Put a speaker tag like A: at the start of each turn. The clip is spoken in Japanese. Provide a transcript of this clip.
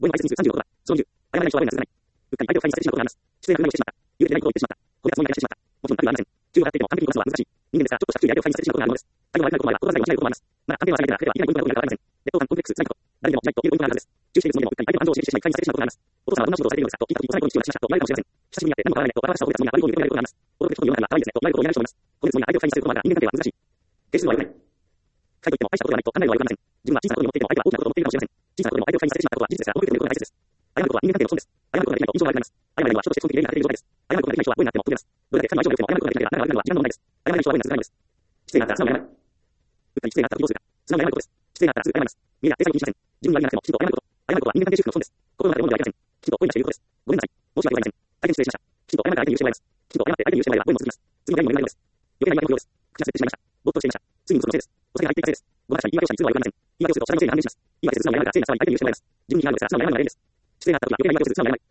A: 母への愛数36は、その20、謝らない人は語が続かない。うっかり相手を介にされてしまうことがあります。失礼な振る舞いをしてしまった。許せないことを言ってしまった。これはその言い方してしまった。もちろん悪意はありません。銃を払っていても完璧に殺すのは難しい。人間ですから、ちょっとした不注意で相手を介にされてしまうことがあるのです。態度が悪くなることもあれば、心がないこともあります。また、判定は下げては、例えば、いけないポイントがどうにかわかりません。劣等感、コンプレックス、罪過と、誰にもないというポイントがあるはずです。重視しているつもりでも、うっかり相手の感情を刺激してしまい、介にされてしまうことがあります。お父さんはどんな仕事をされているのですかと聞いたとき、幼い頃に父を亡くしましたと言われるかもしれません。久しぶりに会って何も変わらないと、バカバカした覚えたつもりが悪い方に認められることがあります。驚く人に世の中には可愛いですねと言われることをやめる人もいます。こういうつもりが相手を介にされることもあるが、人間関係は難しい。決しては良くない。かいといっても大したことではないと考えるのは良くありません。自分は小さなことに思っていても相手は大きなことを思っているかもしれません。小さなことでも相手を介にされてしまったことは事実ですが、覚えておくことが大切です。謝ることは人間関係の損です。謝ることができないと印象が悪くなります。謝るのは人として損得に利益が出ている状態です。謝ることができない人は声になっても飛びます。どれだけ神の愛情が良くても謝ることができなければ仲が悪くなるのは自分の問題です。謝れない人は声になる続かないのです。失礼があったら素直に謝る。うっかり失礼があった時どうするか。素直に謝ることです。失礼があったらすぐ謝ります。見えや制裁を気にしません。自分が悪いなくてもきちんと謝ること。謝ることは人間関係修復の損です。心の中で問題はありません。きちんと声に出して言うことです。ごめんなさい。申し訳ございません。大変失礼しました。きちんと謝って相手に許してもらいます。きちんと謝って相手に許してもらえば声も続きます。次の誰にも言われないのです。余計な言い訳のようです。口が滑ってしまいました。ぼーっとしていました。ついに嘘のせいです。お酒が入っていたせいです。ごめんなさい。言い訳をしたりするのは良くありません。言い訳をするとお酒のせいに判明します。言い訳する素直に謝るが、正な素直に相手に許してもらいます。自分に批判をする素直に謝るがいいです。失礼があった時は余計な言い訳をする素直に謝る。